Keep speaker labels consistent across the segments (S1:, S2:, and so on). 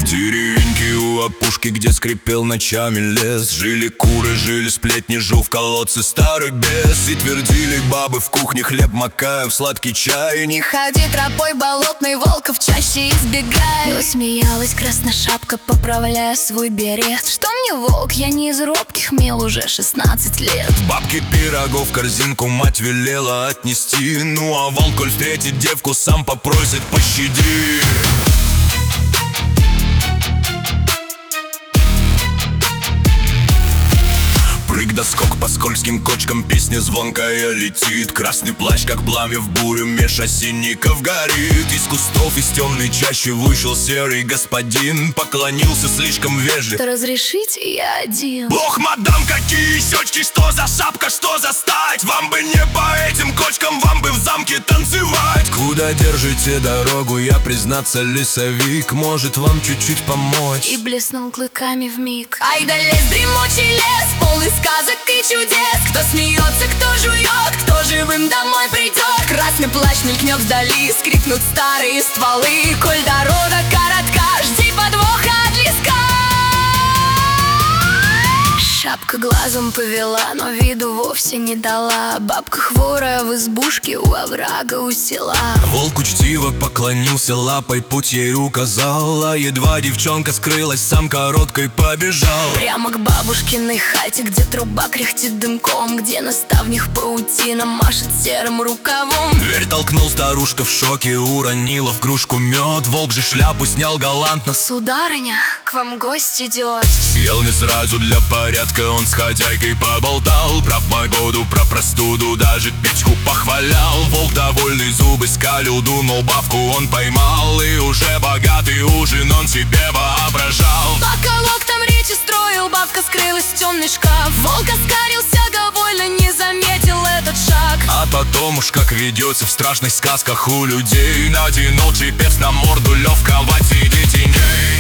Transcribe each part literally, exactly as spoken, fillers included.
S1: деревеньке у опушки, где скрипел ночами лес, жили куры, жили сплетни, жил в колодце старый бес. И твердили бабы в кухне, хлеб макая в сладкий чай:
S2: не ходи тропой болотной, волков чаще избегай. Но смеялась красношапка, поправляя свой берет: что мне волк, я не из робких, мел уже шестнадцать лет.
S1: Бабке пирогов в корзинку мать велела отнести, ну а волк, коль встретит девку, сам попросит пощади. Прыг да скок по скользким кочкам, песня звонкая летит. Красный плащ, как пламя в бурю, меж осинников горит. Из кустов, из темной чащи вышел серый господин, поклонился слишком вежливо:
S2: разрешите, я один.
S1: Ох, мадам, какие щечки, что за шапка, что за стать? Вам бы не по этим кочкам, вам бы в замке танцевать. Куда держите дорогу, я, признаться, лесовик, может вам чуть-чуть помочь?
S2: И блеснул клыками вмиг. Ай да лес, дремучий лес, полный сказок и чудес. Кто смеется, кто жует, кто живым домой придет. Красный плащ мелькнет вдали, скрипнут старые стволы. Коль дорога коротка, жди подвоха от леска. Шапка глазом повела, но виду вовсе не дала. Бабка хворая в избушке у оврага у села.
S1: Волк учтиво поклонился, лапой путь ей указал, а едва девчонка скрылась, сам короткой побежал.
S2: Прямо к бабушкиной хате, где труба кряхтит дымком, где на ставнях паутина машет серым рукавом.
S1: Дверь толкнул, старушка в шоке уронила в кружку мед. Волк же шляпу снял галантно:
S2: сударыня, к вам гость идет.
S1: Съел не сразу для порядка, он с хозяйкой поболтал про погоду, про простуду, даже печку похвалял. Волк довольный зубы скалил, думал, бабку он поймал, и уже богатый ужин он себе воображал.
S2: Пока волк там речи строил, бабка скрылась в темный шкаф. Волк оскалился довольно, не заметил этот шаг.
S1: А потом уж как ведется в страшных сказках у людей, натянул чепец на морду легкого среди теней.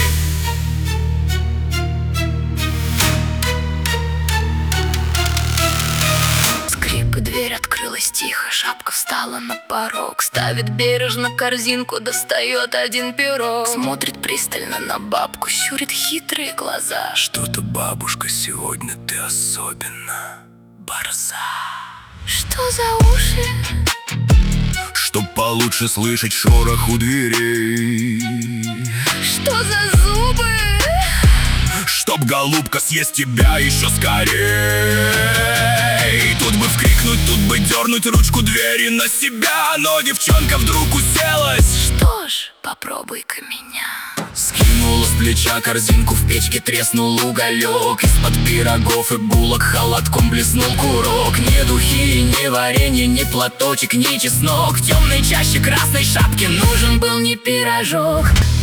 S2: Дверь открылась тихо, шапка встала на порог, ставит бережно корзинку, достает один пирог. Смотрит пристально на бабку, щурит хитрые глаза:
S1: что-то, бабушка, сегодня ты особенно борза.
S2: Что за уши?
S1: Чтоб получше слышать шорох у дверей.
S2: Что за зубы?
S1: Чтоб, голубка, съесть тебя еще скорей. Тут бы вкрикнуть, тут бы дернуть ручку двери на себя, но девчонка вдруг уселась.
S2: Что ж, попробуй-ка меня.
S1: Скинула с плеча корзинку, в печке треснул уголек. Из-под пирогов и булок холодком блеснул курок. Ни духи, ни варенье, ни платочек, ни чеснок. В темной чаще красной шапки нужен был не пирожок.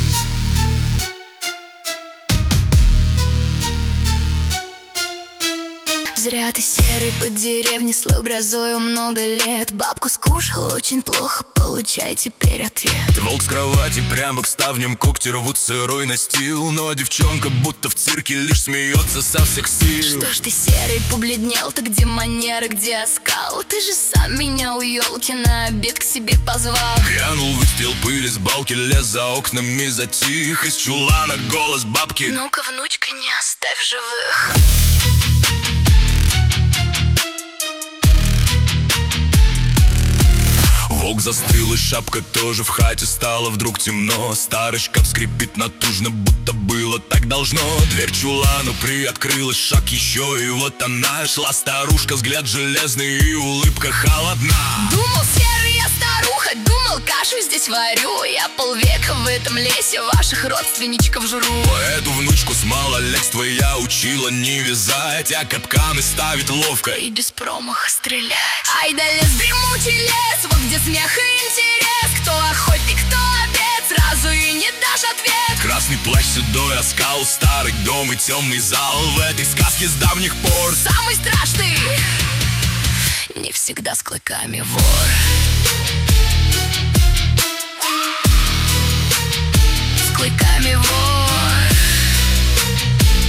S2: Зря ты серый по деревне слыл грозою много лет. Бабку скушал очень плохо, получай теперь ответ.
S1: Волк с кровати прямо к ставням, когти рвут сырой настил, но девчонка будто в цирке лишь смеется со всех сил.
S2: Что ж ты серый побледнел, ты где манеры, где оскал? Ты же сам меня у елки на обед к себе позвал.
S1: Грянул выстрел пыли с балки, лес за окнами затих. Из чулана голос бабки:
S2: ну-ка, внучка, не оставь живых.
S1: Волк застыл, и шапка тоже в хате стало вдруг темно. Старый шкаф скрипит натужно, будто было так должно. Дверь чулану приоткрылась, шаг еще, и вот она шла старушка, взгляд железный и улыбка холодна.
S2: Думал, серый я старуха, думал, кашу здесь варю. Я полвека в этом лесе ваших родственничков жру.
S1: Эту внучку с малолетства я учила не вязать, а капканы ставить ловко
S2: и без промаха стрелять. Ай да лес, дремучий лес, вот где смех и интерес. Кто охотник, кто обед, сразу и не дашь ответ.
S1: Красный плащ, седой оскал, старый дом и темный зал. В этой сказке с давних пор
S2: самый страшный не всегда с клыками вор. С клыками вор.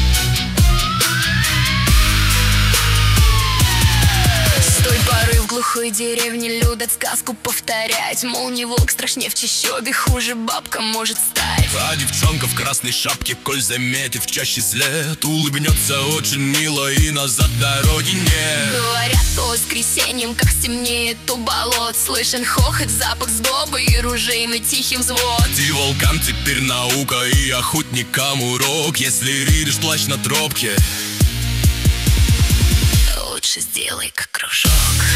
S2: С той поры в глухой глухой деревне любят сказку повторять, мол, не волк страшнее в чащобе, хуже бабка может стать.
S1: А девчонка в красной шапке, коль заметив чаще след, улыбнется очень мило и назад дороги нет.
S2: Говорят, по воскресеньям, как стемнеет у болот, слышен хохот, запах сдобы и ружейный тихий взвод.
S1: И волкам теперь наука, и охотникам урок. Если видишь плащ на тропке,
S2: лучше сделай как кружок.